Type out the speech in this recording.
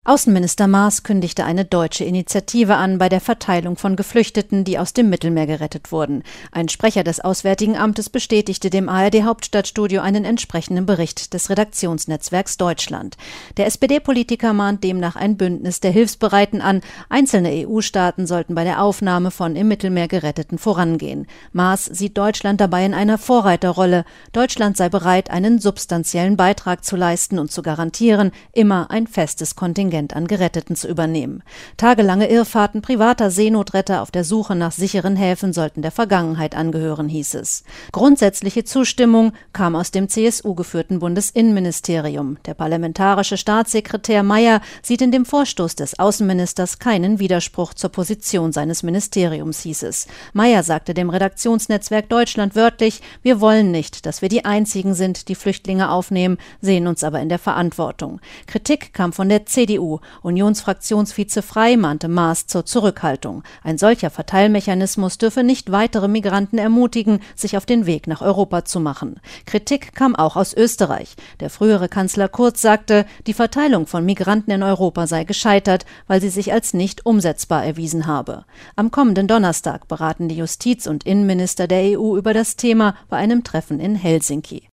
Außenminister Maas kündigte eine deutsche Initiative an bei der Verteilung von Geflüchteten, die aus dem Mittelmeer gerettet wurden. Ein Sprecher des Auswärtigen Amtes bestätigte dem ARD-Hauptstadtstudio einen entsprechenden Bericht des Redaktionsnetzwerks Deutschland. Der SPD-Politiker mahnt demnach ein Bündnis der Hilfsbereiten an. Einzelne EU-Staaten sollten bei der Aufnahme von im Mittelmeer Geretteten vorangehen. Maas sieht Deutschland dabei in einer Vorreiterrolle. Deutschland sei bereit, einen substanziellen Beitrag zu leisten und zu garantieren, immer ein festes Kontingent an Geretteten zu übernehmen. Tagelange Irrfahrten privater Seenotretter auf der Suche nach sicheren Häfen sollten der Vergangenheit angehören, hieß es. Grundsätzliche Zustimmung kam aus dem CSU-geführten Bundesinnenministerium. Der parlamentarische Staatssekretär Mayer sieht in dem Vorstoß des Außenministers keinen Widerspruch zur Position seines Ministeriums, hieß es. Mayer sagte dem Redaktionsnetzwerk Deutschland wörtlich: Wir wollen nicht, dass wir die Einzigen sind, die Flüchtlinge aufnehmen, sehen uns aber in der Verantwortung. Kritik kam von der CDU. Unionsfraktionsvize Frey mahnte Maas zur Zurückhaltung. Ein solcher Verteilmechanismus dürfe nicht weitere Migranten ermutigen, sich auf den Weg nach Europa zu machen. Kritik kam auch aus Österreich. Der frühere Kanzler Kurz sagte, die Verteilung von Migranten in Europa sei gescheitert, weil sie sich als nicht umsetzbar erwiesen habe. Am kommenden Donnerstag beraten die Justiz- und Innenminister der EU über das Thema bei einem Treffen in Helsinki.